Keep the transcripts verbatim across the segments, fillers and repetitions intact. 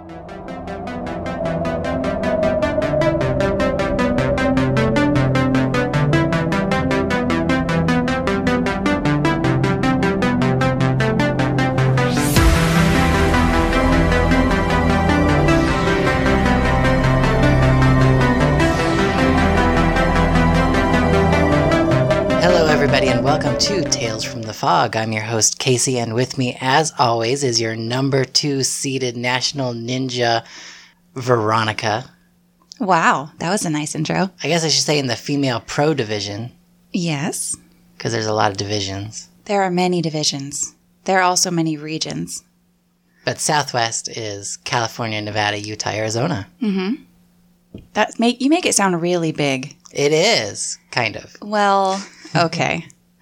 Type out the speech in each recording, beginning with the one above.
Everybody, and welcome to Tales from the Fog. I'm your host, Casey, and with me, as always, is your number two seeded national ninja, Veronica. Wow, that was a nice intro. I guess I should say in the female pro division. Yes. Because there's a lot of divisions. There are many divisions. There are also many regions. But Southwest is California, Nevada, Utah, Arizona. Mm-hmm. That make you make it sound really big. It is, kind of. Well, okay.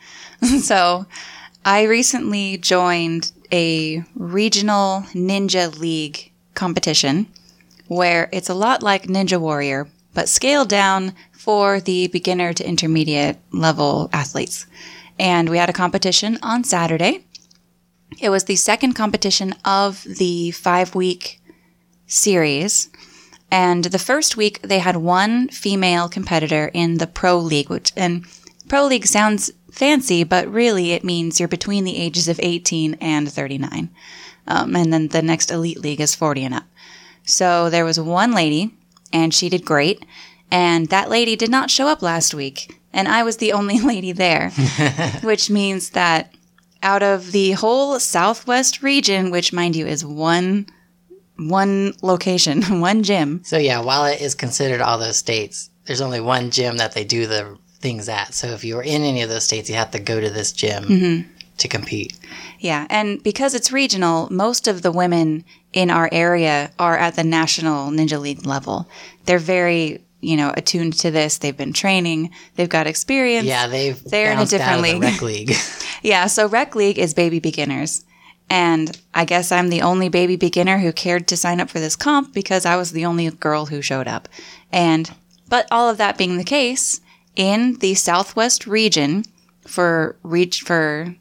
So, I recently joined a regional ninja league competition where it's a lot like Ninja Warrior, but scaled down for the beginner to intermediate level athletes. And we had a competition on Saturday. It was the second competition of the five-week series. And the first week, they had one female competitor in the Pro League, which, and Pro League sounds fancy, but really it means you're between the ages of eighteen and thirty-nine. Um, and then the next Elite League is forty and up. So there was one lady, and she did great. And that lady did not show up last week, and I was the only lady there, which means that out of the whole Southwest region, which, mind you, is one one location, one gym. So yeah, while it is considered all those states, there's only one gym that they do the things at. So if you were in any of those states, you have to go to this gym mm-hmm. to compete. Yeah, and because it's regional, most of the women in our area are at the National Ninja League level. They're very, you know, attuned to this. They've been training. They've got experience. Yeah, they've They're in a different out of league. The rec league. Yeah, so rec league is baby beginners. And I guess I'm the only baby beginner who cared to sign up for this comp because I was the only girl who showed up. And but all of that being the case, in the Southwest region for reach for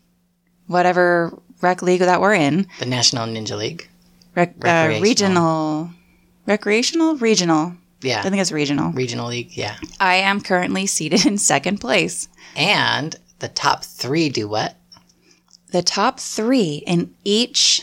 whatever rec league that we're in, the National Ninja League, rec, uh, regional, recreational, regional. Yeah, I think it's regional. Regional league. Yeah, I am currently seated in second place. And the top three do what? The top three in each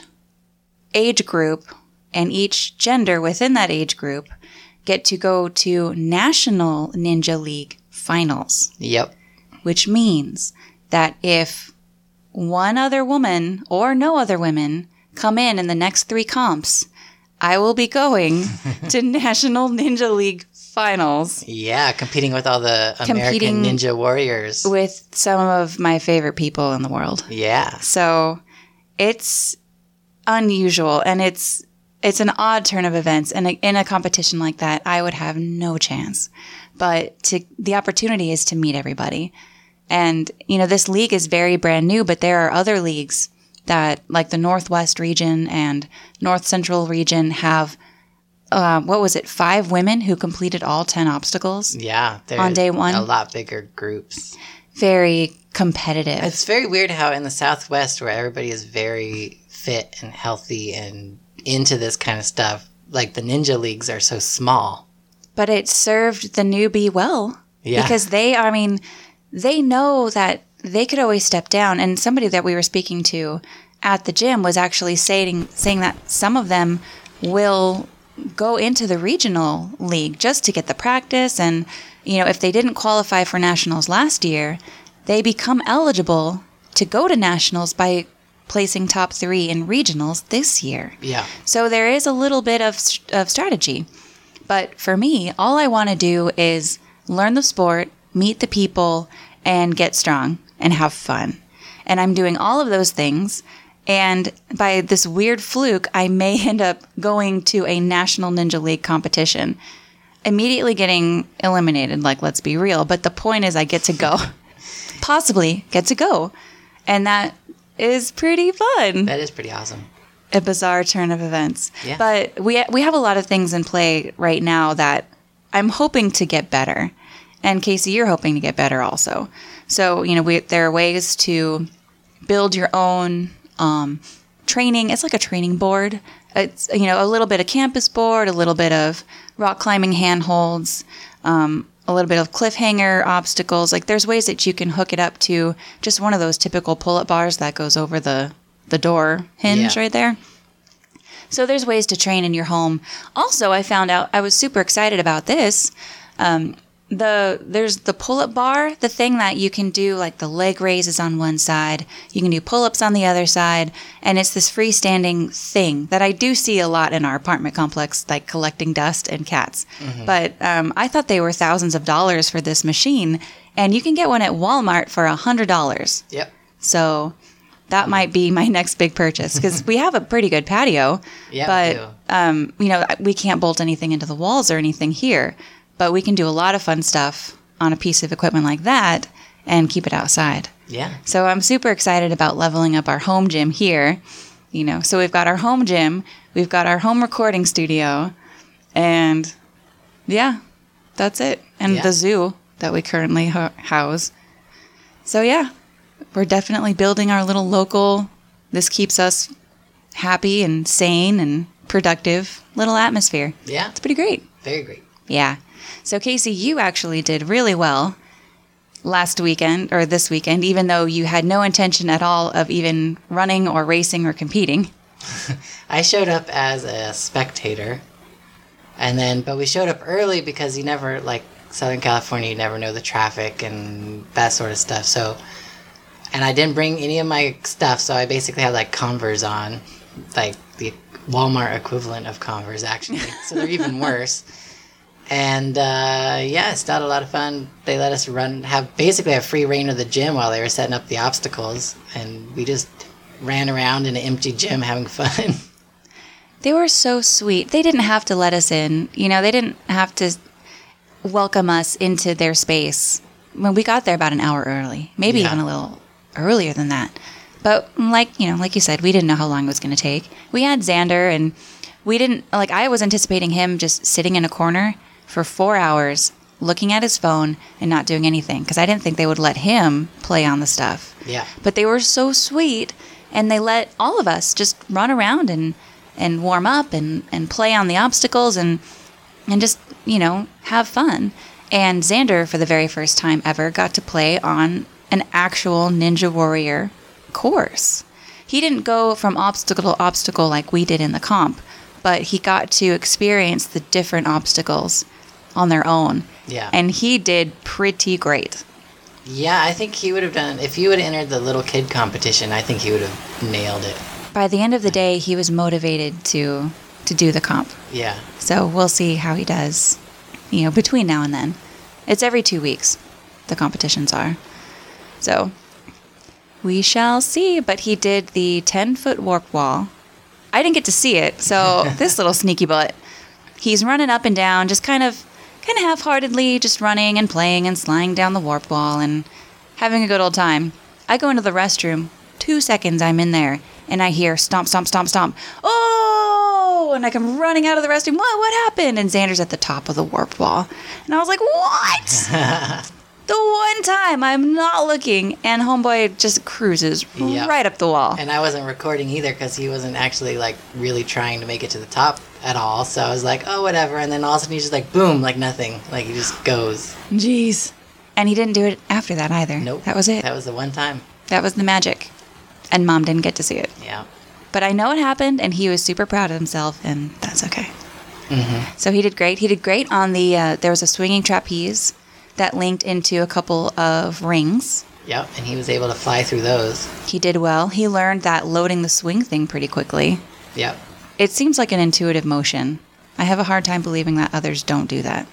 age group and each gender within that age group get to go to National Ninja League finals. Yep. Which means that if one other woman or no other women come in in the next three comps, I will be going to National Ninja League finals. Yeah, competing with all the American competing Ninja Warriors. With some of my favorite people in the world. Yeah. So it's unusual, and it's it's an odd turn of events. And in a competition like that, I would have no chance. But to, the opportunity is to meet everybody. And, you know, this league is very brand new, but there are other leagues that, like the Northwest region and North Central region, have Uh, what was it, five women who completed all ten obstacles? Yeah. On day one. A lot bigger groups. Very competitive. It's very weird how in the Southwest, where everybody is very fit and healthy and into this kind of stuff, like the ninja leagues are so small. But it served the newbie well. Yeah. Because they, I mean, they know that they could always step down. And somebody that we were speaking to at the gym was actually saying saying that some of them will go into the regional league just to get the practice. And, you know, if they didn't qualify for nationals last year, they become eligible to go to nationals by placing top three in regionals this year. Yeah. So there is a little bit of, of strategy. But for me, all I want to do is learn the sport, meet the people, and get strong and have fun. And I'm doing all of those things. And by this weird fluke, I may end up going to a National Ninja League competition, immediately getting eliminated, like, let's be real. But the point is I get to go, possibly get to go. And that is pretty fun. That is pretty awesome. A bizarre turn of events. Yeah. But we we have a lot of things in play right now that I'm hoping to get better. And Casey, you're hoping to get better also. So, you know, we, there are ways to build your own um, training. It's like a training board It's, you know, a little bit of campus board, a little bit of rock climbing handholds, um, a little bit of cliffhanger obstacles. Like there's ways that you can hook it up to just one of those typical pull-up bars that goes over the, the door hinge Yeah. right there. So there's ways to train in your home. Also, I found out, I was super excited about this. Um, the there's the pull-up bar, the thing that you can do like the leg raises on one side, you can do pull-ups on the other side, and it's this freestanding thing that I do see a lot in our apartment complex, like collecting dust and cats. Mm-hmm. But um, I thought they were thousands of dollars for this machine, and you can get one at Walmart for a hundred dollars. Yep. So that might be my next big purchase because we have a pretty good patio. Yeah, but we do. Um, you know, we can't bolt anything into the walls or anything here. But we can do a lot of fun stuff on a piece of equipment like that and keep it outside. Yeah. So I'm super excited about leveling up our home gym here. You know, so we've got our home gym, we've got our home recording studio, and yeah, that's it. And Yeah. the zoo that we currently ho- house. So yeah, we're definitely building our little local, this keeps us happy and sane and productive little atmosphere. Yeah. It's pretty great. Very great. Yeah. So, Casey, you actually did really well last weekend, or this weekend, even though you had no intention at all of even running or racing or competing. I showed up as a spectator, and then, but we showed up early because you never, like Southern California, you never know the traffic and that sort of stuff. So, and I didn't bring any of my stuff, so I basically had like Converse on, like the Walmart equivalent of Converse, actually. So they're even worse. And uh, yeah, it's not a lot of fun. They let us run, have basically have free reign of the gym while they were setting up the obstacles, and we just ran around in an empty gym having fun. They were so sweet. They didn't have to let us in. You know, they didn't have to welcome us into their space. When we got there about an hour early, maybe Yeah. even a little earlier than that. But like, you know, like you said, we didn't know how long it was going to take. We had Xander, and we didn't, like, I was anticipating him just sitting in a corner for four hours looking at his phone and not doing anything because I didn't think they would let him play on the stuff. Yeah. But they were so sweet, and they let all of us just run around and, and warm up and, and play on the obstacles and and just, you know, have fun. And Xander, for the very first time ever, got to play on an actual Ninja Warrior course. He didn't go from obstacle to obstacle like we did in the comp, but he got to experience the different obstacles on their own. Yeah. And he did pretty great. Yeah, I think he would have done, if he would have entered the little kid competition, I think he would have nailed it. By the end of the day, he was motivated to to do the comp. Yeah. So we'll see how he does, you know, between now and then. It's every two weeks, the competitions are. So we shall see. But he did the ten-foot warp wall. I didn't get to see it, so this little sneaky butt, he's running up and down, just kind of kind of half-heartedly just running and playing and sliding down the warp wall and having a good old time. I go into the restroom. Two seconds I'm in there, and I hear stomp, stomp, stomp, stomp. Oh! And I come running out of the restroom. What? What happened? And Xander's at the top of the warp wall. And I was like, what? The one time I'm not looking, and homeboy just cruises Yeah. right up the wall. And I wasn't recording either because he wasn't actually like really trying to make it to the top at all. So I was like, oh, whatever. And then all of a sudden he's just like, boom, like nothing. Like he just goes. Jeez. And he didn't do it after that either. Nope. That was it. That was the one time. That was the magic. And Mom didn't get to see it. Yeah. But I know it happened, and he was super proud of himself, and that's okay. Mm-hmm. So he did great. He did great on the, uh, there was a swinging trapeze that linked into a couple of rings. Yep. And he was able to fly through those. He did well. He learned that loading the swing thing pretty quickly. Yep. It seems like an intuitive motion. I have a hard time believing that others don't do that.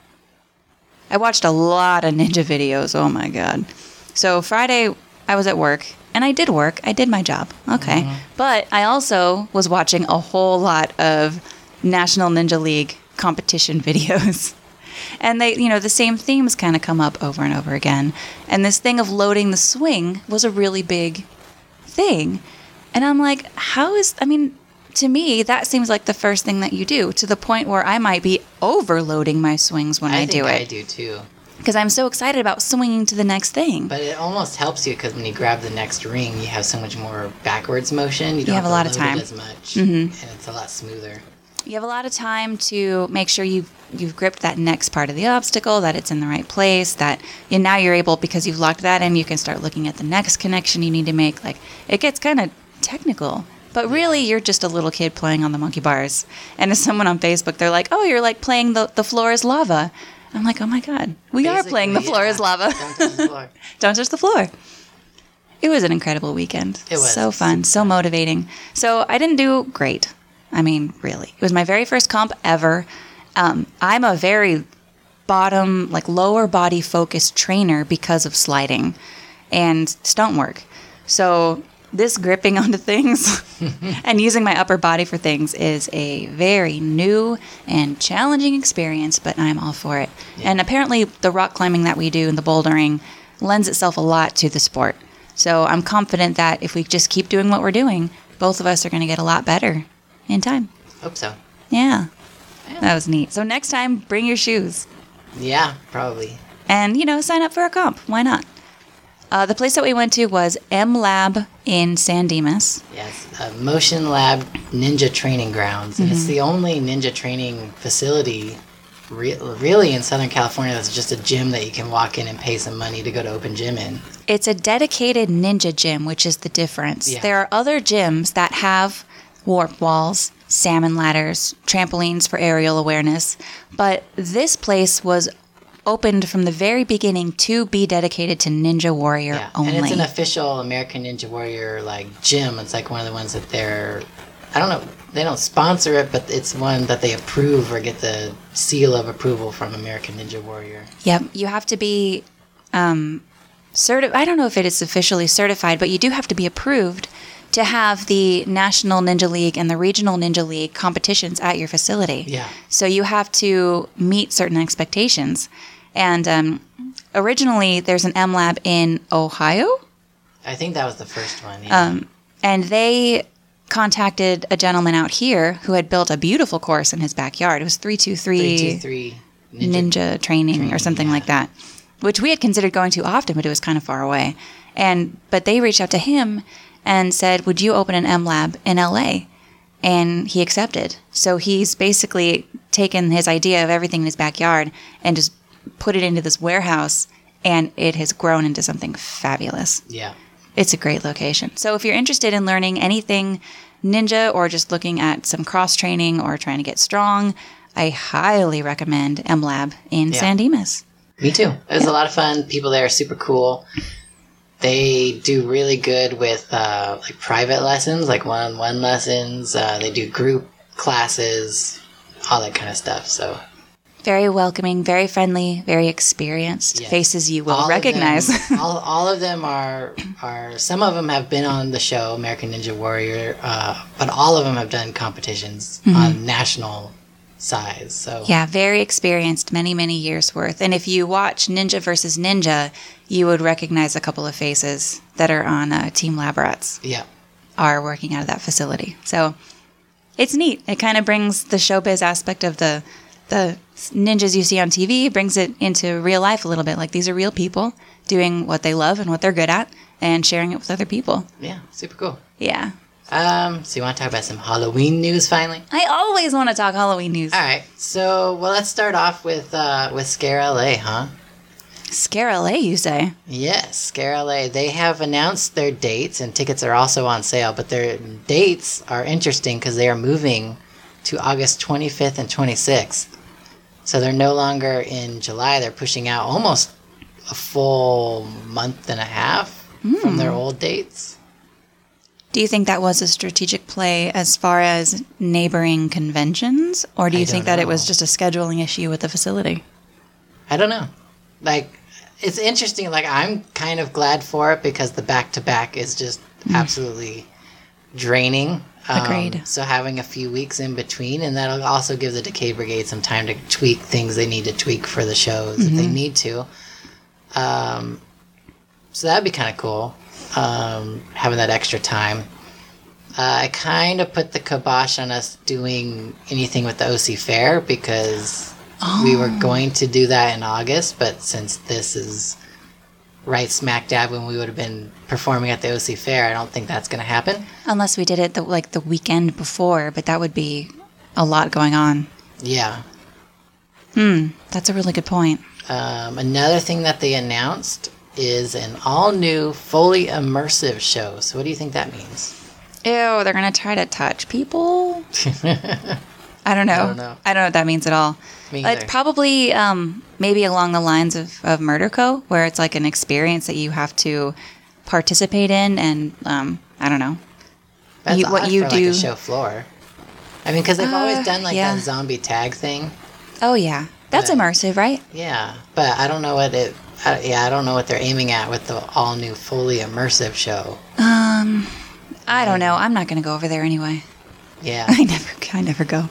I watched a lot of ninja videos. Oh my God. So Friday, I was at work, and I did work. I did my job. Okay. Mm-hmm. But I also was watching a whole lot of National Ninja League competition videos. And they, you know, the same themes kind of come up over and over again. And this thing of loading the swing was a really big thing. And I'm like, how is, I mean, to me, that seems like the first thing that you do, to the point where I might be overloading my swings when I, I do think it. I do too. because I'm so excited about swinging to the next thing. But it almost helps you because when you grab the next ring, you have so much more backwards motion. You don't You have have, a lot to of load time. it as much, mm-hmm. and it's a lot smoother. You have a lot of time to make sure you've, you've gripped that next part of the obstacle, that it's in the right place, that you, now you're able, because you've locked that in, you can start looking at the next connection you need to make. Like, it gets kind of technical. But really, you're just a little kid playing on the monkey bars. And as someone on Facebook, they're like, oh, you're like playing the, the floor is lava. I'm like, oh my God, we Basically, are playing the floor yeah. is lava. Don't touch the floor. Don't touch the floor. It was an incredible weekend. It was. So fun, so motivating. So I didn't do great. I mean, really. It was my very first comp ever. Um, I'm a very bottom, like lower body focused trainer because of sliding and stunt work. So this gripping onto things and using my upper body for things is a very new and challenging experience, but I'm all for it. Yeah. And apparently the rock climbing that we do and the bouldering lends itself a lot to the sport. So I'm confident that if we just keep doing what we're doing, both of us are going to get a lot better in time. Hope so. Yeah. yeah. That was neat. So next time, bring your shoes. Yeah, probably. And, you know, sign up for a comp. Why not? Uh, the place that we went to was M Lab in San Dimas. Yes, uh, Motion Lab Ninja Training Grounds. And mm-hmm. it's the only ninja training facility re- really in Southern California that's just a gym that you can walk in and pay some money to go to open gym in. It's a dedicated ninja gym, which is the difference. Yeah. There are other gyms that have warp walls, salmon ladders, trampolines for aerial awareness, but this place was opened from the very beginning to be dedicated to Ninja Warrior yeah. only. And it's an official American Ninja Warrior like gym. It's like one of the ones that they're, I don't know, they don't sponsor it, but it's one that they approve or get the seal of approval from American Ninja Warrior. Yep, you have to be um, certi- I don't know if it is officially certified, but you do have to be approved to have the National Ninja League and the Regional Ninja League competitions at your facility. Yeah. So you have to meet certain expectations. And um, originally, there's an M Lab in Ohio. I think that was the first one. Yeah. Um, and they contacted a gentleman out here who had built a beautiful course in his backyard. It was three two three three two three Ninja, Ninja training, training or something yeah. like that, which we had considered going to often, but it was kind of far away. And but they reached out to him and said, would you open an M Lab in L A? And he accepted. So he's basically taken his idea of everything in his backyard and just put it into this warehouse, and it has grown into something fabulous. Yeah. It's a great location. So if you're interested in learning anything ninja or just looking at some cross training or trying to get strong, I highly recommend M Lab in yeah. San Dimas. Me too. It was yeah. a lot of fun. People there are super cool. They do really good with uh, like private lessons, like one-on-one lessons. Uh, they do group classes, all that kind of stuff. So very welcoming, very friendly, very experienced. Yes. Faces you will all recognize. Of them, all, all of them are are. Some of them have been on the show, American Ninja Warrior, uh, but all of them have done competitions mm-hmm. on national size. So yeah, very experienced, many many years worth. And if you watch Ninja versus Ninja, you would recognize a couple of faces that are on uh, Team Lab Rats. Yeah, are working out of that facility. So it's neat. It kind of brings the showbiz aspect of the the ninjas you see on T V, brings it into real life a little bit. Like these are real people doing what they love and what they're good at, and sharing it with other people. Yeah, super cool. Yeah. Um, so you want to talk about some Halloween news finally? I always want to talk Halloween news. All right. So, well, let's start off with uh, with Scare L A, huh? Scare L A, you say? Yes, Scare L A. They have announced their dates, and tickets are also on sale. But their dates are interesting because they are moving to August twenty-fifth and twenty-sixth. So they're no longer in July. They're pushing out almost a full month and a half mm. from their old dates. Do you think that was a strategic play as far as neighboring conventions? Or do you think that know. it was just a scheduling issue with the facility? I don't know. Like, it's interesting. Like, I'm kind of glad for it because the back-to-back is just mm. absolutely draining. Agreed. Um, so having a few weeks in between, and that'll also give the Decade Brigade some time to tweak things they need to tweak for the shows mm-hmm. if they need to. Um, so that'd be kind of cool. Um, having that extra time. Uh, I kind of put the kibosh on us doing anything with the O C Fair because Oh. We were going to do that in August, but since this is right smack dab when we would have been performing at the O C Fair, I don't think that's going to happen. Unless we did it the, like the weekend before, but that would be a lot going on. Yeah. Hmm, that's a really good point. Um, another thing that they announced is an all-new, fully immersive show. So what do you think that means? Ew, they're going to try to touch people? I don't know. I don't know. I don't know what that means at all. Me It's probably um, maybe along the lines of, of Murder Co., where it's like an experience that you have to participate in, and um, I don't know. That's you, odd what you for do. Like a show floor. I mean, because they've uh, always done like yeah. that zombie tag thing. Oh yeah, that's but, immersive, right? Yeah, but I don't know what it. I, yeah, I don't know what they're aiming at with the all new, fully immersive show. Um, I don't know. I'm not going to go over there anyway. Yeah, I never, I never go.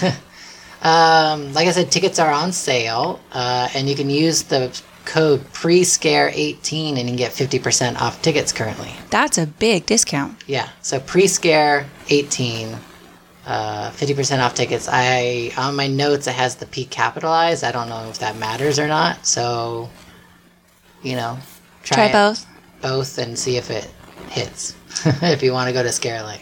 um, like I said, tickets are on sale, uh, and you can use the code pre scare eighteen, and you can get fifty percent off tickets currently. That's a big discount. Yeah, so pre scare eighteen. Uh, fifty percent off tickets. I on my notes it has the P capitalized. I don't know if that matters or not. So, you know, try, try both, both, and see if it hits. If you want to go to Scarelight.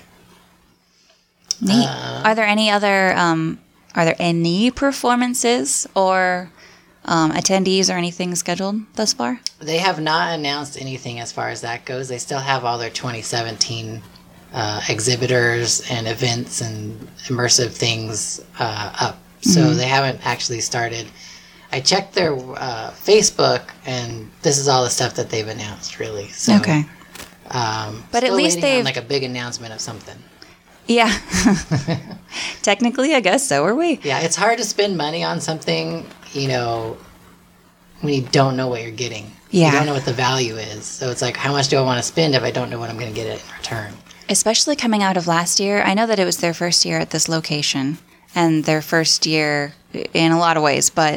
Neat. Uh, are there any other? Um, are there any performances or um, attendees or anything scheduled thus far? They have not announced anything as far as that goes. They still have all their twenty seventeen. Uh, exhibitors and events and immersive things uh, up. So mm-hmm. they haven't actually started. I checked their uh, Facebook, and this is all the stuff that they've announced, really. So, okay. Um, but at least they've... on, like, a big announcement of something. Yeah. Technically, I guess so are we. Yeah, it's hard to spend money on something, you know, when you don't know what you're getting. Yeah. You don't know what the value is. So it's like, how much do I want to spend if I don't know what I'm going to get in return? Especially coming out of last year. I know that it was their first year at this location and their first year in a lot of ways, but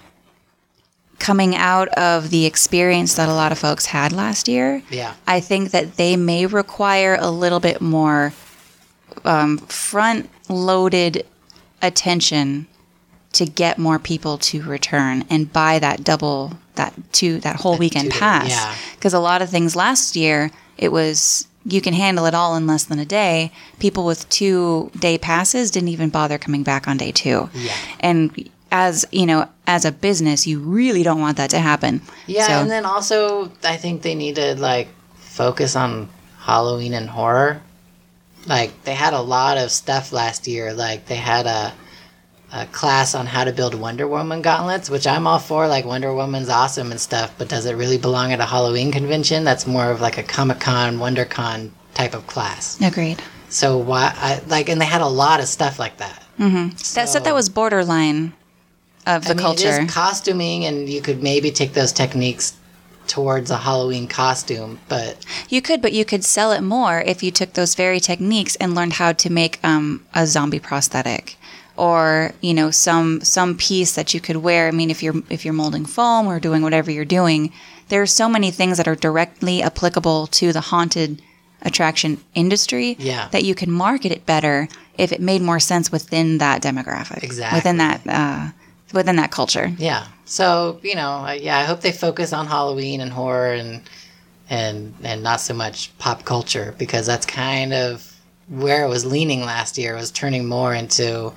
coming out of the experience that a lot of folks had last year, yeah. I think that they may require a little bit more um, front-loaded attention to get more people to return and buy that double, that two, that whole weekend pass. Yeah. Because a lot of things last year, it was... you can handle it all in less than a day. People with two-day passes didn't even bother coming back on day two. Yeah. And as, you know, as a business, you really don't want that to happen. Yeah, so, and then also I think they need to, like, focus on Halloween and horror. Like, they had a lot of stuff last year. Like, they had a... a class on how to build Wonder Woman gauntlets, which I'm all for. Like, Wonder Woman's awesome and stuff, but does it really belong at a Halloween convention? That's more of like a Comic-Con, WonderCon type of class. Agreed. So why, I, like, and they had a lot of stuff like that. Mm-hmm. So, that stuff that was borderline of the I mean, culture. It is costuming, and you could maybe take those techniques towards a Halloween costume, but... You could, but you could sell it more if you took those very techniques and learned how to make um, a zombie prosthetic. Or, you know, some some piece that you could wear. I mean, if you're if you're molding foam or doing whatever you're doing, there are so many things that are directly applicable to the haunted attraction industry yeah. that you can market it better if it made more sense within that demographic. Exactly. Within that uh, within that culture. Yeah. So, you know, yeah, I hope they focus on Halloween and horror and and and not so much pop culture, because that's kind of where it was leaning last year. It was turning more into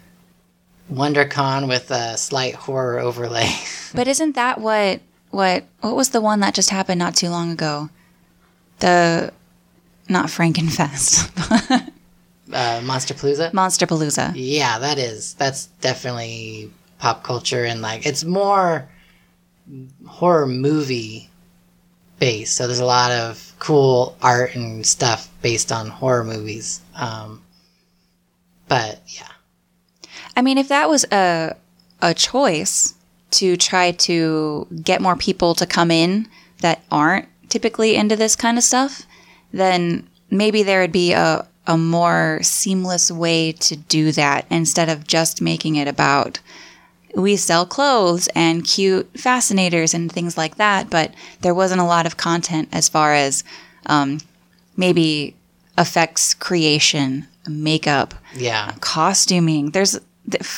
WonderCon with a slight horror overlay. But isn't that what what what was the one that just happened not too long ago? The not Frankenfest. uh, Monsterpalooza? Monsterpalooza. Yeah, that is. That's definitely pop culture, and like it's more horror movie based. So there's a lot of cool art and stuff based on horror movies. Um, but yeah. I mean, if that was a a choice to try to get more people to come in that aren't typically into this kind of stuff, then maybe there would be a, a more seamless way to do that instead of just making it about we sell clothes and cute fascinators and things like that, but there wasn't a lot of content as far as um, maybe effects creation, makeup, yeah, costuming. There's... For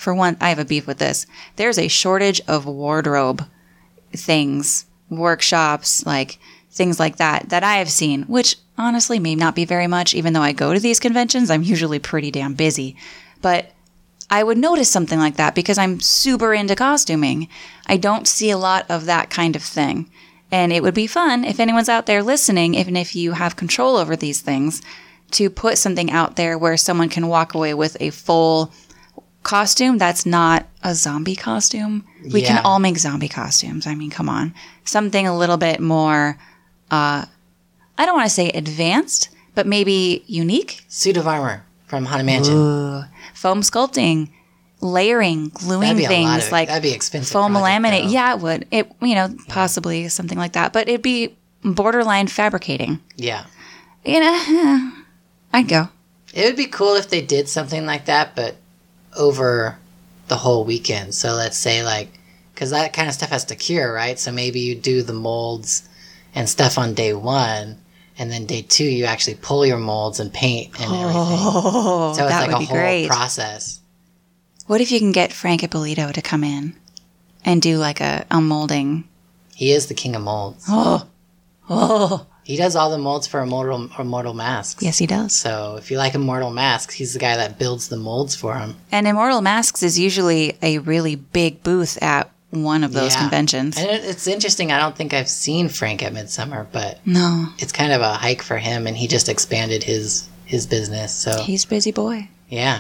for one, I have a beef with this. There's a shortage of wardrobe things, workshops, like things like that, that I have seen, which honestly may not be very much, even though I go to these conventions. I'm usually pretty damn busy. But I would notice something like that because I'm super into costuming. I don't see a lot of that kind of thing. And it would be fun if anyone's out there listening, even if you have control over these things, to put something out there where someone can walk away with a full costume that's not a zombie costume. We Yeah. can all make zombie costumes. I mean, come on. Something a little bit more, uh, I don't want to say advanced, but maybe unique. Suit of armor from Haunted Mansion. Ooh. Foam sculpting, layering, gluing That'd be a lot things of- like that'd be expensive foam project, laminate. though. Yeah, it would. It, you know, possibly something like that. But it'd be borderline fabricating. Yeah. You know, I'd go. It would be cool if they did something like that, but over the whole weekend. So let's say, like, because that kind of stuff has to cure, right? So maybe you do the molds and stuff on day one, and then day two you actually pull your molds and paint and everything. Oh, So it's that like would a be whole great. process. What if you can get Frank Ippolito to come in and do like a, a molding? He is the king of molds. Oh, oh. He does all the molds for Immortal, Immortal Masks. Yes, he does. So if you like Immortal Masks, he's the guy that builds the molds for him. And Immortal Masks is usually a really big booth at one of those Yeah. conventions. And it, it's interesting. I don't think I've seen Frank at Midsummer, but No, it's kind of a hike for him, and he just expanded his his business. So he's a busy boy. yeah.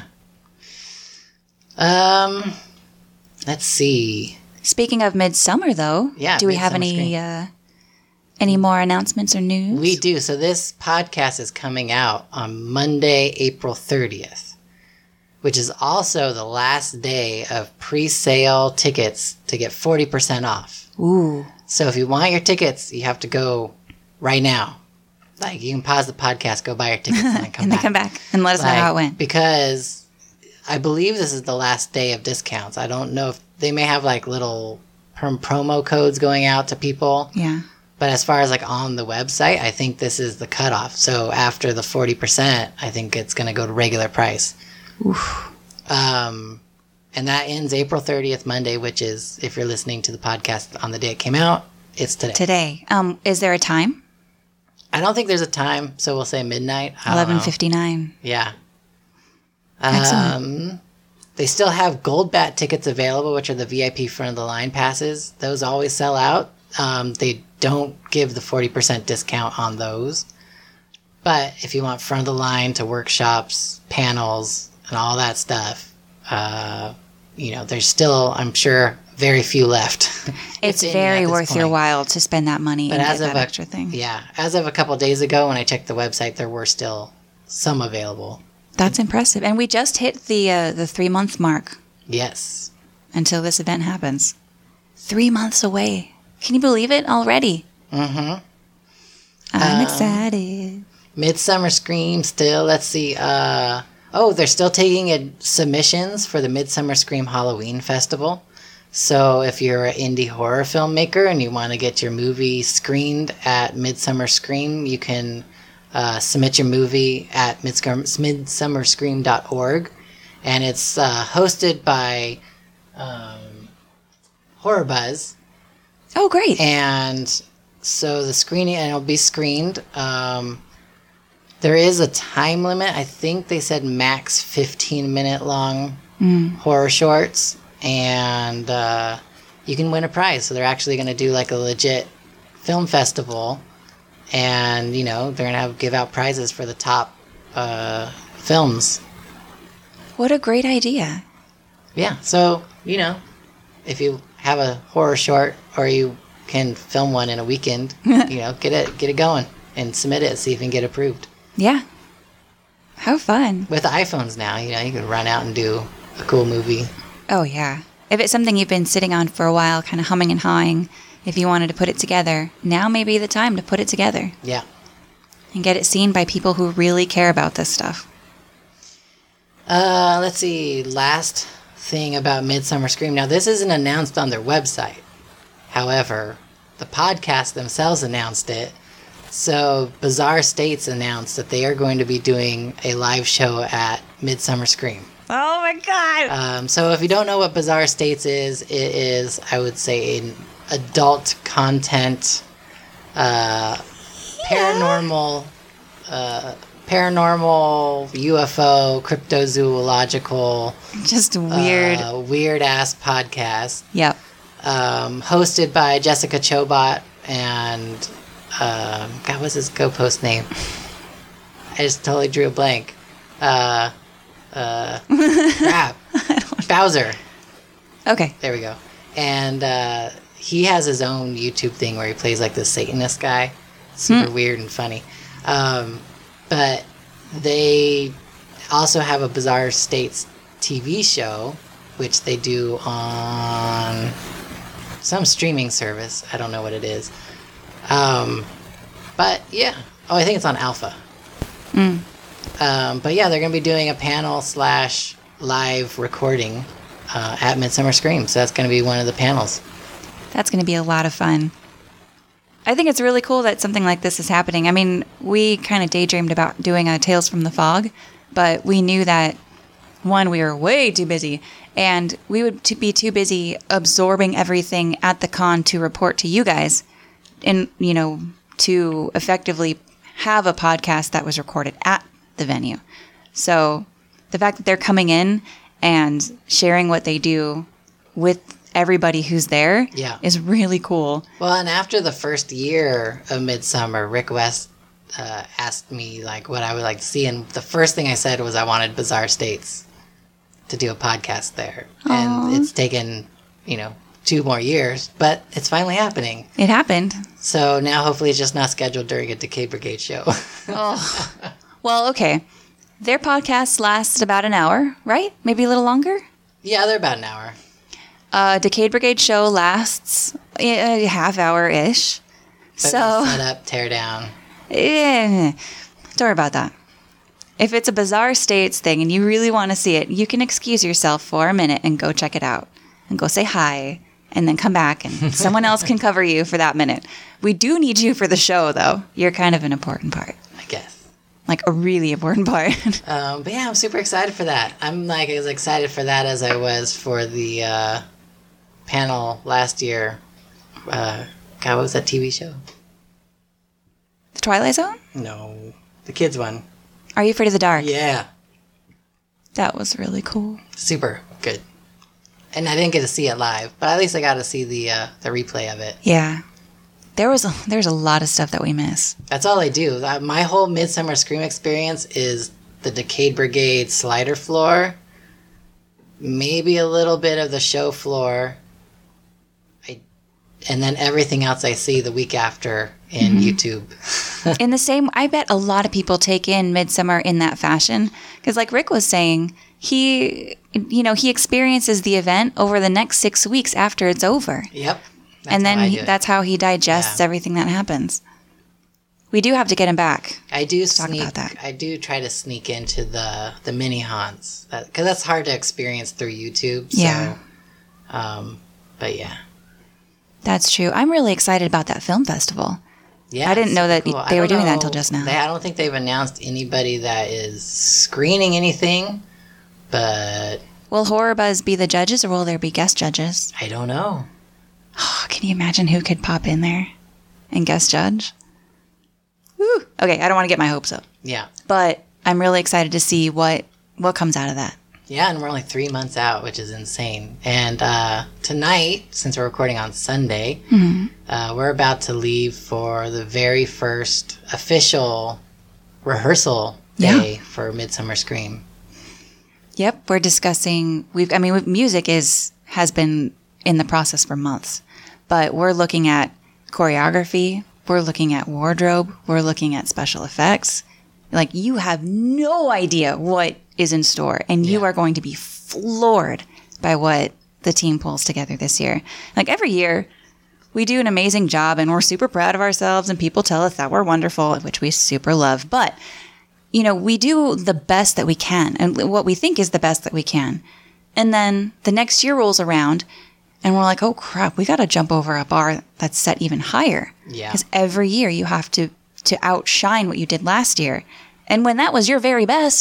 Um, let's see. Speaking of Midsummer, though, Yeah, do we have Midsummer any Scream. uh, any more announcements or news? We do. So this podcast is coming out on Monday, April thirtieth, which is also the last day of pre-sale tickets to get forty percent off. Ooh, So if you want your tickets, you have to go right now. Like, you can pause the podcast, go buy your tickets, and then come and back. then come back and let us know Like, how it went. Because I believe this is the last day of discounts. I don't know if they may have like little prom- promo codes going out to people. Yeah. But as far as like on the website, I think this is the cutoff. So after the forty percent, I think it's going to go to regular price. Um, and that ends April thirtieth, Monday, which is, if you're listening to the podcast on the day it came out, it's today. Today, um, is there a time? I don't think there's a time, so we'll say midnight. I don't Eleven know. fifty-nine. Yeah. Excellent. Um, they still have Gold Bat tickets available, which are the V I P front of the line passes. Those always sell out. Um, they don't give the forty percent discount on those. But if you want front of the line to workshops, panels, and all that stuff, uh, you know, there's still, I'm sure, very few left. It's If any very at this worth your point. while to spend that money But and as get of that a, extra thing. yeah, as of a couple of days ago when I checked the website, there were still some available. That's impressive. And we just hit the uh, the three month mark Yes. until this event happens. Three months away. Can you believe it already? Mm-hmm. I'm Um, excited. Midsummer Scream still. Let's see. Uh, oh, they're still taking uh, submissions for the Midsummer Scream Halloween Festival. So if you're an indie horror filmmaker and you want to get your movie screened at Midsummer Scream, you can uh, submit your movie at midsummer scream dot org. And it's uh, hosted by um, Horror Buzz. Oh, great. And so the screening, and it'll be screened. Um, there is a time limit. I think they said max fifteen minute long horror shorts. And uh, you can win a prize. So they're actually going to do like a legit film festival. And, you know, they're going to have give out prizes for the top uh, films. What a great idea. Yeah. So, you know, if you have a horror short or you can film one in a weekend, you know, get it get it going and submit it, see if you can get approved. Yeah. How fun. With iPhones now, you know, you can run out and do a cool movie. Oh, yeah. If it's something you've been sitting on for a while, kind of humming and hawing, if you wanted to put it together, now may be the time to put it together Yeah. and get it seen by people who really care about this stuff. Uh, let's see. Last thing about Midsummer Scream. Now, this isn't announced on their website. However, the podcast themselves announced it. So, Bizarre States announced that they are going to be doing a live show at Midsummer Scream. Oh my god. Um, so if you don't know what Bizarre States is, it is, I would say, an adult content, uh, paranormal, uh, paranormal, U F O, cryptozoological, Just weird. uh, weird ass podcast, Yep. um, hosted by Jessica Chobot and um, God, what's his co-post name? I just totally drew a blank. Uh, uh, crap, Bowser. Okay. There we go. And uh, he has his own YouTube thing where he plays like the Satanist guy. Super weird and funny. Um, but they also have a Bizarre States T V show, which they do on some streaming service. I don't know what it is. Um, but yeah. Oh, I think it's on Alpha. Mm. Um, but yeah, they're going to be doing a panel slash live recording uh, at Midsummer Scream. So that's going to be one of the panels. That's going to be a lot of fun. I think it's really cool that something like this is happening. I mean, we kind of daydreamed about doing a Tales from the Fog, but we knew that, one, we were way too busy, and we would t- be too busy absorbing everything at the con to report to you guys and, you know, to effectively have a podcast that was recorded at the venue. So the fact that they're coming in and sharing what they do with everybody who's there Yeah. is really cool. Well, and after the first year of Midsummer, Rick West uh, asked me like what I would like to see, and the first thing I said was I wanted Bizarre States to do a podcast there. And it's taken, you know, two more years, but it's finally happening. It happened. So now hopefully it's just not scheduled during a Decade Brigade show. Oh. Well, okay. Their podcasts last about an hour, right? Maybe a little longer? Yeah, they're about an hour. Uh, Decade Brigade show lasts a half hour-ish. But So, set up, tear down. eh, don't worry about that. If it's a Bizarre States thing and you really want to see it, you can excuse yourself for a minute and go check it out. And go say hi. And then come back and someone else can cover you for that minute. We do need you for the show, though. You're kind of an important part. I guess. Like a really important part. Um, but yeah, I'm super excited for that. I'm like as excited for that as I was for the uh, panel last year. Uh, God, what was that T V show? The Twilight Zone? No, the kids one. Are You Afraid of the Dark? Yeah, That was really cool. super good. And I didn't get to see it live, but at least I got to see the uh, the replay of it. Yeah. There was a, there's a lot of stuff that we miss. That's all I do. Uh, My whole Midsummer Scream experience is the Decade Brigade slider floor, maybe a little bit of the show floor, I, and then everything else I see the week after in YouTube. In the same, I bet a lot of people take in Midsummer in that fashion. Because like Rick was saying, he, you know, he experiences the event over the next six weeks after it's over. Yep. That's and then how I he, do it. that's how he digests Yeah. everything that happens. We do have to get him back. I do talk sneak. about that. I do try to sneak into the the mini haunts because that, that's hard to experience through YouTube. So, Yeah. Um, but yeah. That's true. I'm really excited about that film festival. Yeah, I didn't know super that cool. they I were don't doing that know- until just now. They, I don't think they've announced anybody that is screening anything, but Will Horror Buzz be the judges or will there be guest judges? I don't know. Oh, can you imagine who could pop in there and guest judge? Woo. Okay, I don't want to get my hopes up, Yeah, but I'm really excited to see what what comes out of that. yeah, and we're only three months out, which is insane. And uh, tonight, since we're recording on Sunday, Mm-hmm. uh, we're about to leave for the very first official rehearsal day Yeah. for Midsummer Scream. Yep, we're discussing. We've. I mean, we- music is has been in the process for months, but we're looking at choreography. We're looking at wardrobe. We're looking at special effects. Like you have no idea what is in store, and you Yeah. are going to be floored by what the team pulls together this year. Like every year, we do an amazing job, and we're super proud of ourselves, and people tell us that we're wonderful, which we super love. But you know, we do the best that we can and what we think is the best that we can. And then the next year rolls around and we're like, oh crap, we got to jump over a bar that's set even higher. Yeah. Because every year you have to, to outshine what you did last year. And when that was your very best,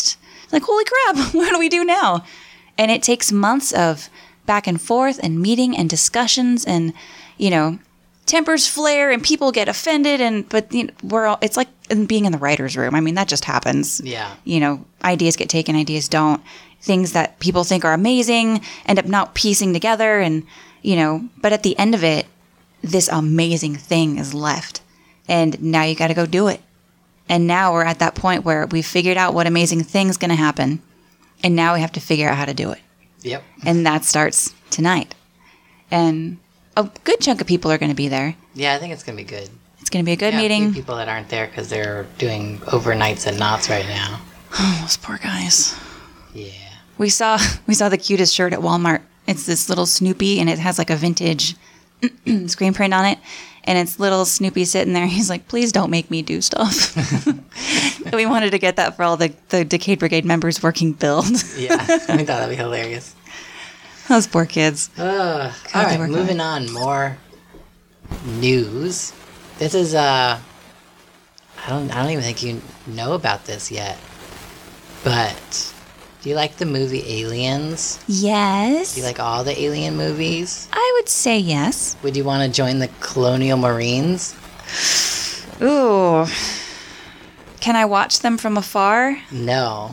Like, holy crap, what do we do now? And it takes months of back and forth and meeting and discussions and, you know, tempers flare and people get offended. And but you know, we're all, it's like being in the writer's room. I mean, that just happens. Yeah. You know, ideas get taken, ideas don't. Things that people think are amazing end up not piecing together. And, you know, but at the end of it, this amazing thing is left. And now you got to go do it. And now we're at that point where we've figured out what amazing thing's going to happen. And now we have to figure out how to do it. Yep. And that starts tonight. And a good chunk of people are going to be there. Yeah, I think it's going to be good. It's going to be a good yeah, meeting. A few people that aren't there because they're doing overnights at Knott's right now. Oh, those poor guys. Yeah. We saw we saw the cutest shirt at Walmart. It's this little Snoopy, and it has like a vintage screen print on it. And it's little Snoopy sitting there. He's like, please don't make me do stuff. We wanted to get that for all the, the Decade Brigade members working build. Yeah, I thought that'd be hilarious. Those poor kids. Uh, God, all they right, were moving on. More news. This is uh, I don't I don't even think you know about this yet. But do you like the movie Aliens? Yes. Do you like all the Alien movies? I would say yes. Would you want to join the Colonial Marines? Ooh. Can I watch them from afar? No.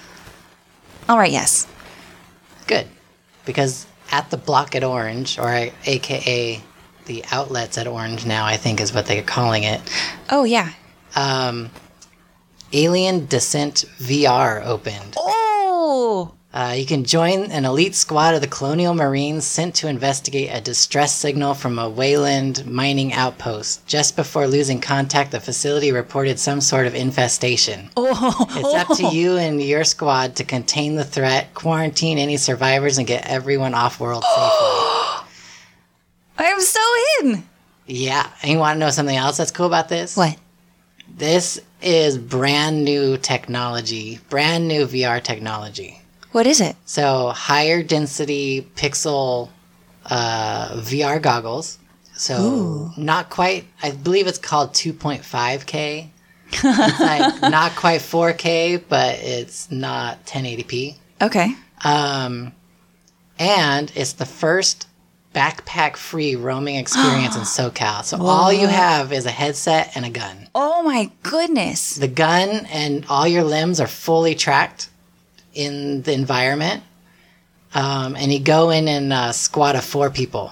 All right, yes. Good. Because at the Block at Orange, or A K A the Outlets at Orange now, I think is what they're calling it, Oh, yeah. um, Alien Descent V R opened. Oh! Uh, you can join an elite squad of the Colonial Marines sent to investigate a distress signal from a Wayland mining outpost. Just before losing contact, the facility reported some sort of infestation. Oh! It's up to you and your squad to contain the threat, quarantine any survivors, and get everyone off-world safely. I'm so in! Yeah, and you want to know something else that's cool about this? What? This is brand new technology, brand new V R technology. What is it? So higher density pixel uh, V R goggles. So Ooh. not quite, I believe it's called two point five K. It's like not quite four K, but it's not ten eighty p. Okay. Um, and it's the first backpack-free roaming experience in SoCal. So all you have is a headset and a gun. Oh my goodness. The gun and all your limbs are fully tracked in the environment. Um, and you go in and uh, squad of four people.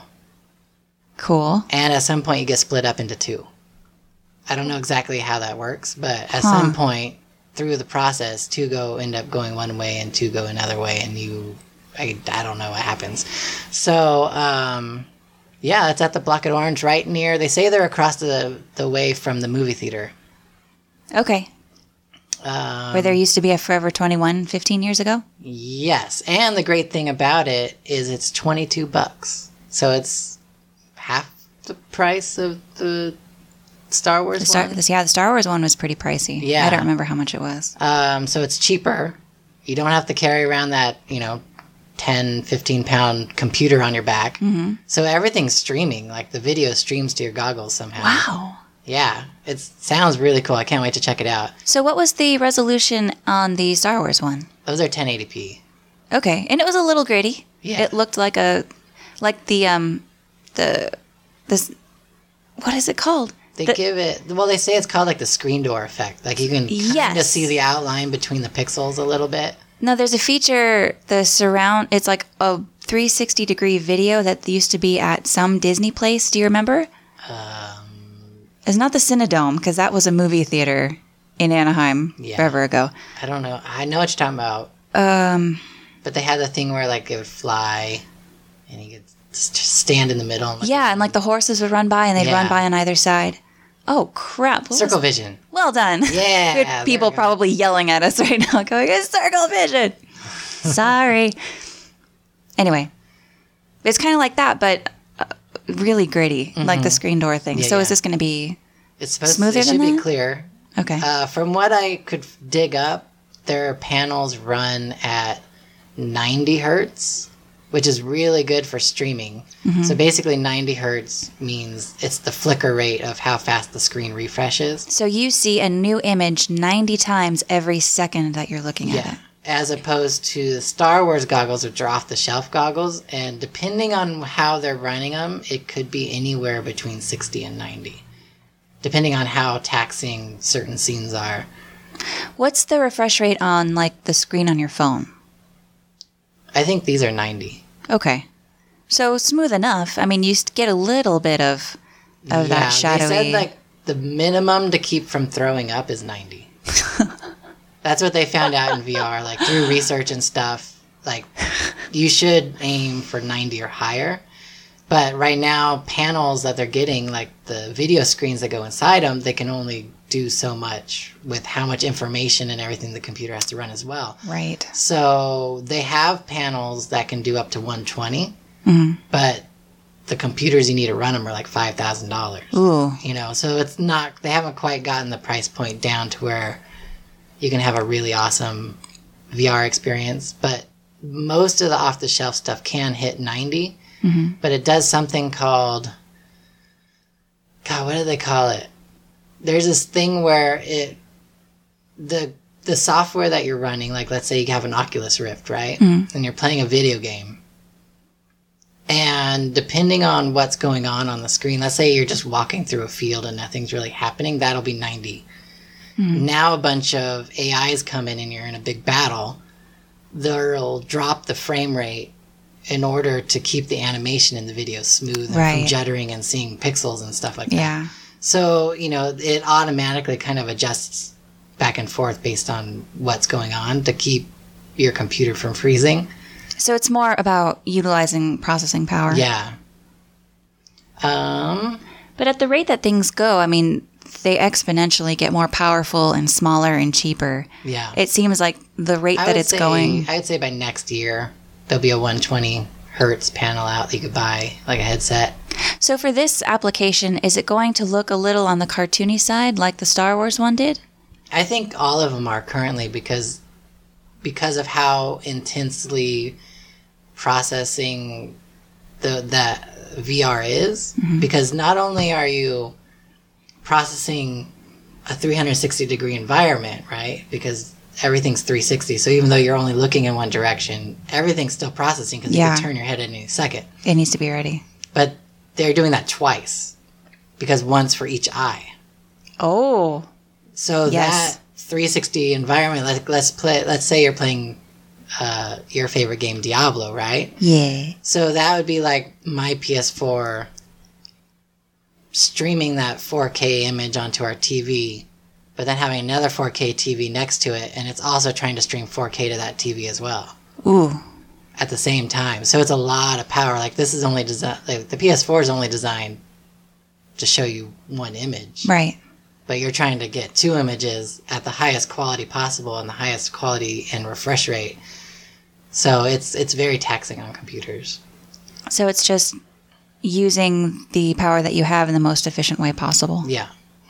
Cool. And at some point you get split up into two. I don't know exactly how that works, but at Huh. some point through the process, two go end up going one way and two go another way, and you, I, I don't know what happens. So, um, yeah, it's at the Block at Orange, right near, they say they're across the, the way from the movie theater. Okay. Um, Where there used to be a Forever twenty-one fifteen years ago? Yes, and the great thing about it is it's twenty-two bucks. So it's half the price of the Star Wars The Star, one. this, yeah, the Star Wars one was pretty pricey. Yeah. I don't remember how much it was. Um, so it's cheaper. You don't have to carry around that, you know, ten, fifteen pound computer on your back. Mm-hmm. So everything's streaming. Like the video streams to your goggles somehow. Wow. Yeah, it sounds really cool. I can't wait to check it out. So what was the resolution on the Star Wars one? Those are ten eighty p. Okay, and it was a little gritty. Yeah. It looked like a, like the um, the, this, what is it called? They The- give it, well, they say it's called like the screen door effect. Like you can kind of Yes. see the outline between the pixels a little bit. No, there's a feature, the surround, it's like a three sixty degree video that used to be at some Disney place. Do you remember? Um, It's not the Cinedome, because that was a movie theater in Anaheim Yeah. forever ago. I don't know. I know what you're talking about. Um, But they had the thing where like it would fly and you could just stand in the middle. And look yeah, at and like the horses would run by and they'd Yeah. run by on either side. Oh, crap. What Circle was- vision. Well done. Yeah, Good there people we go. probably yelling at us right now going, it's circle vision. Sorry. Anyway, it's kind of like that, but uh, really gritty, like the screen door thing. Yeah, so is yeah. this going to be It's supposed Smoother to, it should than be that? clear. okay? Uh, from what I could dig up, their panels run at ninety hertz, which is really good for streaming. Mm-hmm. So basically ninety hertz means it's the flicker rate of how fast the screen refreshes. So you see a new image ninety times every second that you're looking at Yeah. it. as opposed to the Star Wars goggles, which are off-the-shelf goggles. And depending on how they're running them, it could be anywhere between sixty and ninety, depending on how taxing certain scenes are. What's the refresh rate on, like, the screen on your phone? I think these are ninety. Okay. So smooth enough. I mean, you get a little bit of of that shadowy... They said, like, the minimum to keep from throwing up is ninety. That's what they found out in V R, like, through research and stuff. Like, you should aim for ninety or higher. But right now, panels that they're getting, like the video screens that go inside them, they can only do so much with how much information and everything the computer has to run as well. Right. So they have panels that can do up to one twenty, mm-hmm. but the computers you need to run them are like five thousand dollars. Ooh. You know, so it's not, they haven't quite gotten the price point down to where you can have a really awesome V R experience. But most of the off-the-shelf stuff can hit ninety, mm-hmm. but it does something called, God, what do they call it? There's this thing where it, the the software that you're running, like let's say you have an Oculus Rift, right? Mm-hmm. And you're playing a video game. And depending on what's going on on the screen, let's say you're just walking through a field and nothing's really happening, that'll be ninety. Mm-hmm. Now a bunch of A Is come in and you're in a big battle, they'll drop the frame rate in order to keep the animation in the video smooth and right. from juddering and seeing pixels and stuff like that. Yeah. So, you know, it automatically kind of adjusts back and forth based on what's going on to keep your computer from freezing. So it's more about utilizing processing power. Yeah. Um, but at the rate that things go, I mean, they exponentially get more powerful and smaller and cheaper. Yeah. It seems like the rate I that would it's say, going... I would say by next year, there'll be a one twenty hertz panel out that you could buy, like a headset. So for this application, is it going to look a little on the cartoony side like the Star Wars one did? I think all of them are currently because because of how intensely processing the that V R is. Mm-hmm. Because not only are you processing a three hundred sixty degree environment, right? Because everything's three sixty. So even though you're only looking in one direction, everything's still processing because yeah. you can turn your head at any second. It needs to be ready. But they're doing that twice because once for each eye. Oh. So yes. that three sixty environment, like let's play, let's say you're playing uh, your favorite game, Diablo, right? Yeah. So that would be like my P S four streaming that four K image onto our T V, but then having another four K T V next to it, and it's also trying to stream four K to that T V as well. Ooh. At the same time. So it's a lot of power. Like this is only designed, like the P S four is only designed to show you one image. Right. But you're trying to get two images at the highest quality possible and the highest quality and refresh rate. So it's it's very taxing on computers. So it's just using the power that you have in the most efficient way possible. Yeah.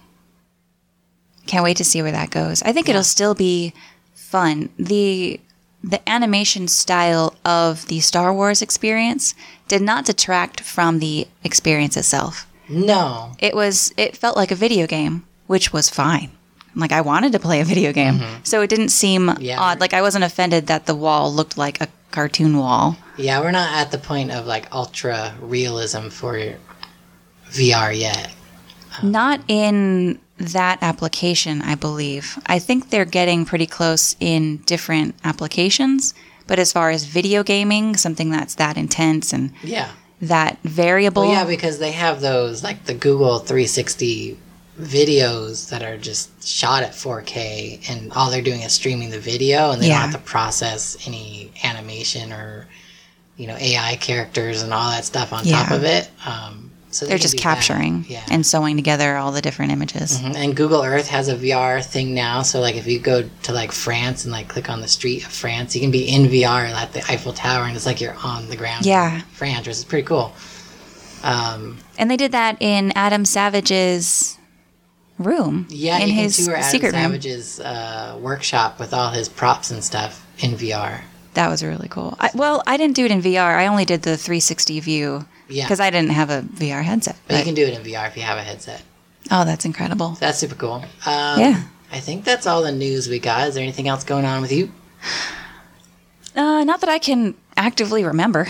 Can't wait to see where that goes. I think yeah. it'll still be fun. The the animation style of the Star Wars experience did not detract from the experience itself. No. It was it felt like a video game, which was fine. Like I wanted to play a video game. Mm-hmm. So it didn't seem yeah. odd. Like I wasn't offended that the wall looked like a cartoon wall. Yeah, we're not at the point of like ultra realism for V R yet. Um, not in that application, I believe. I think they're getting pretty close in different applications, but as far as video gaming, something that's that intense and yeah. that variable. Well, yeah, because they have those like the Google three sixty videos that are just shot at four K and all they're doing is streaming the video and they yeah. don't have to process any animation or, you know, A I characters and all that stuff on yeah. top of it. Um, so they're just capturing yeah. and sewing together all the different images. Mm-hmm. And Google Earth has a V R thing now. So like if you go to like France and like click on the street of France, you can be in V R at the Eiffel Tower and it's like you're on the ground yeah. in France, which is pretty cool. Um, and they did that in Adam Savage's room. Yeah, in you his can tour Adam secret Savage's uh, workshop with all his props and stuff in V R. That was really cool. I, well, I didn't do it in V R. I only did the three sixty view yeah. because I didn't have a V R headset. But, but you can do it in V R if you have a headset. Oh, that's incredible. That's super cool. Um, yeah. I think that's all the news we got. Is there anything else going on with you? Uh, not that I can actively remember.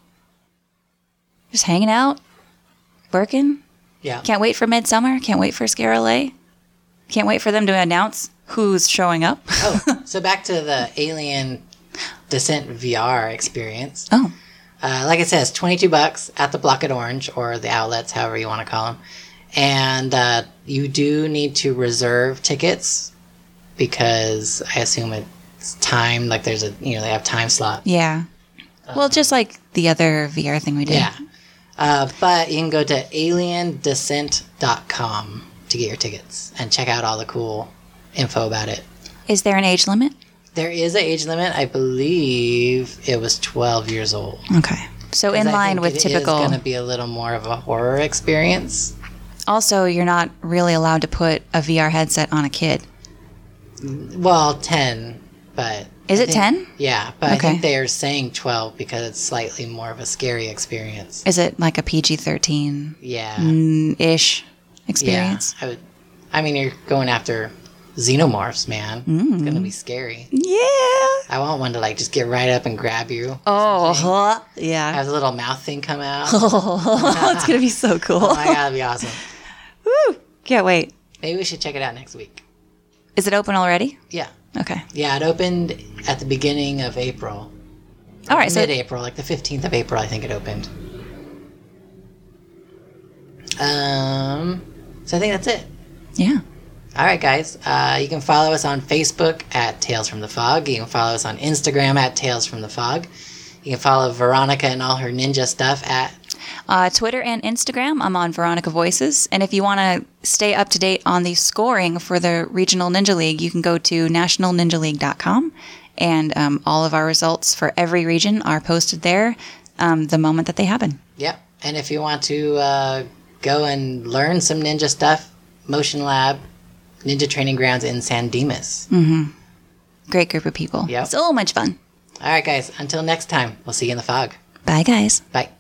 Just hanging out, working. Yeah. Can't wait for Midsummer. Can't wait for Scare L A. Can't wait for them to announce who's showing up. Oh, so back to the Alien Descent V R experience. Oh. Uh, like it says, twenty-two bucks at the Block at Orange, or the outlets, however you want to call them. And uh, you do need to reserve tickets because I assume it's timed. Like there's a, you know, they have time slot. Yeah. Well, just like the other V R thing we did. Yeah. Uh, but you can go to alien descent dot com to get your tickets and check out all the cool info about it. Is there an age limit? There is an age limit. I believe it was twelve years old. Okay. So in line with typical. It's going to be a little more of a horror experience. Also, you're not really allowed to put a V R headset on a kid. Well, ten, but... Is I it think- ten? Yeah, but I Okay. think they're saying twelve because it's slightly more of a scary experience. Is it like a P G thirteen Yeah. ish experience? Yeah. I would. I mean, you're going after xenomorphs, man. It's going to be scary. Yeah. I want one to, like, just get right up and grab you. Oh, huh. yeah. Have the little mouth thing come out. Oh, it's going to be so cool. Oh my god, that'd be awesome. Woo. Can't wait. Maybe we should check it out next week. Is it open already? Yeah. Okay. Yeah, it opened at the beginning of April. All right. So Mid-April, like the fifteenth of April, I think it opened. Um, so I think that's it. yeah. All right, guys. Uh, you can follow us on Facebook at Tales from the Fog. You can follow us on Instagram at Tales from the Fog. You can follow Veronica and all her ninja stuff at... Uh, Twitter and Instagram, I'm on Veronica Voices. And if you want to stay up to date on the scoring for the Regional Ninja League, you can go to national ninja league dot com. And um, all of our results for every region are posted there um, the moment that they happen. Yep. And if you want to uh, go and learn some ninja stuff, Motion Lab, Ninja Training Grounds in San Dimas. Mm-hmm. Great group of people. Yep. So much fun. All right, guys. Until next time, we'll see you in the fog. Bye, guys. Bye.